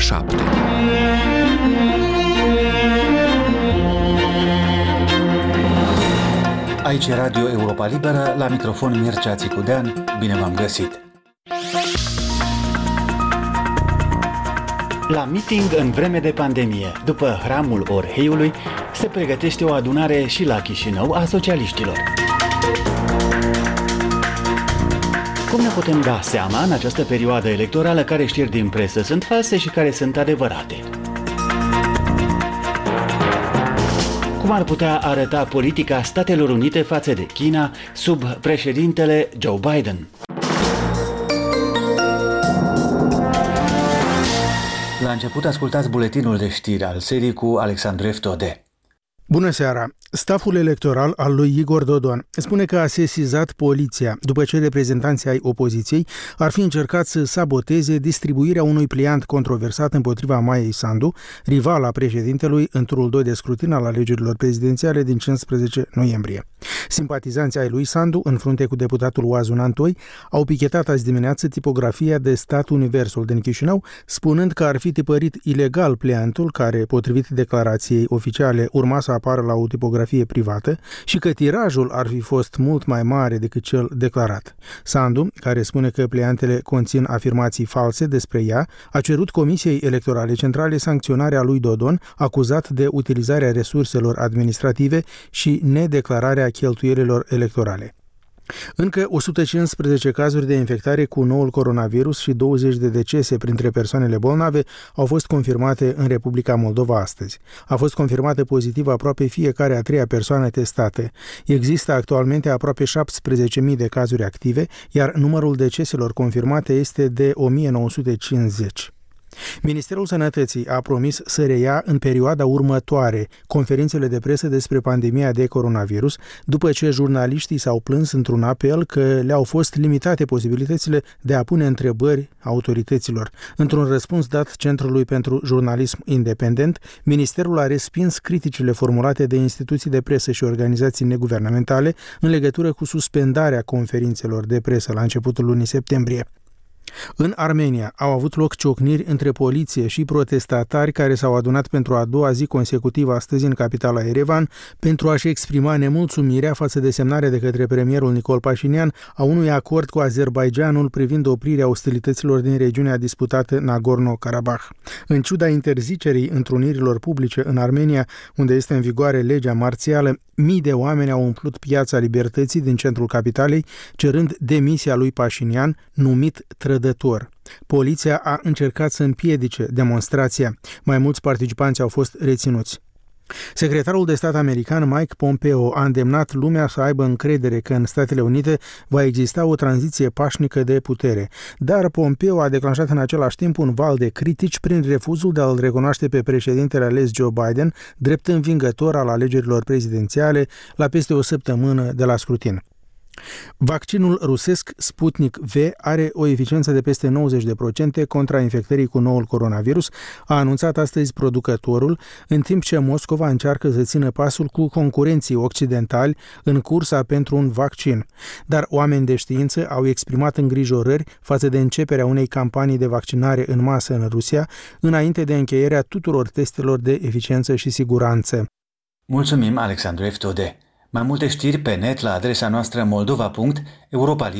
7. Aici e Radio Europa Liberă, la microfon Mircea Țicudean, bine v-am găsit! La meeting în vreme de pandemie, după hramul Orheiului, se pregătește o adunare și la Chișinău a socialiștilor. Cum ne putem da seama în această perioadă electorală care știri din presă sunt false și care sunt adevărate? Cum ar putea arăta politica Statelor Unite față de China sub președintele Joe Biden? La început ascultați buletinul de știri al serii cu Alexandru Eftode. Bună seara! Staful electoral al lui Igor Dodon spune că a sesizat poliția după ce reprezentanții ai opoziției ar fi încercat să saboteze distribuirea unui pliant controversat împotriva Maiei Sandu, rivala președintelui în turul 2 de scrutin al alegerilor prezidențiale din 15 noiembrie. Simpatizanții ai lui Sandu, în frunte cu deputatul Oazu Nantoi, au pichetat azi dimineață tipografia de Stat Universul din Chișinău, spunând că ar fi tipărit ilegal pliantul, care, potrivit declarației oficiale, urma să apară la o tipografie privată și că tirajul ar fi fost mult mai mare decât cel declarat. Sandu, care spune că pliantele conțin afirmații false despre ea, a cerut Comisiei Electorale Centrale sancționarea lui Dodon, acuzat de utilizarea resurselor administrative și nedeclararea cheltuielilor electorale. Încă 115 cazuri de infectare cu noul coronavirus și 20 de decese printre persoanele bolnave au fost confirmate în Republica Moldova astăzi. A fost confirmată pozitiv aproape fiecare a treia persoană testată. Există actualmente aproape 17.000 de cazuri active, iar numărul deceselor confirmate este de 1950. Ministerul Sănătății a promis să reia în perioada următoare conferințele de presă despre pandemia de coronavirus, după ce jurnaliștii s-au plâns într-un apel că le-au fost limitate posibilitățile de a pune întrebări autorităților. Într-un răspuns dat Centrului pentru Jurnalism Independent, Ministerul a respins criticile formulate de instituții de presă și organizații neguvernamentale în legătură cu suspendarea conferințelor de presă la începutul lunii septembrie. În Armenia au avut loc ciocniri între poliție și protestatari care s-au adunat pentru a doua zi consecutivă astăzi în capitala Yerevan pentru a-și exprima nemulțumirea față de semnarea de către premierul Nicol Pașinian a unui acord cu Azerbaidjanul privind oprirea ostilităților din regiunea disputată Nagorno-Karabakh. În ciuda interzicerii întrunirilor publice în Armenia, unde este în vigoare legea marțială, mii de oameni au umplut Piața Libertății din centrul capitalei, cerând demisia lui Pașinian, numit trădător. Poliția a încercat să împiedice demonstrația. Mai mulți participanți au fost reținuți. Secretarul de stat american Mike Pompeo a îndemnat lumea să aibă încredere că în Statele Unite va exista o tranziție pașnică de putere, dar Pompeo a declanșat în același timp un val de critici prin refuzul de a-l recunoaște pe președintele ales Joe Biden drept învingător al alegerilor prezidențiale la peste o săptămână de la scrutin. Vaccinul rusesc Sputnik V are o eficiență de peste 90% contra infectării cu noul coronavirus, a anunțat astăzi producătorul, în timp ce Moscova încearcă să țină pasul cu concurenții occidentali în cursa pentru un vaccin. Dar oameni de știință au exprimat îngrijorări față de începerea unei campanii de vaccinare în masă în Rusia, înainte de încheierea tuturor testelor de eficiență și siguranță. Mulțumim, Alexandru Eftode. Mai multe știri pe net la adresa noastră moldova.europa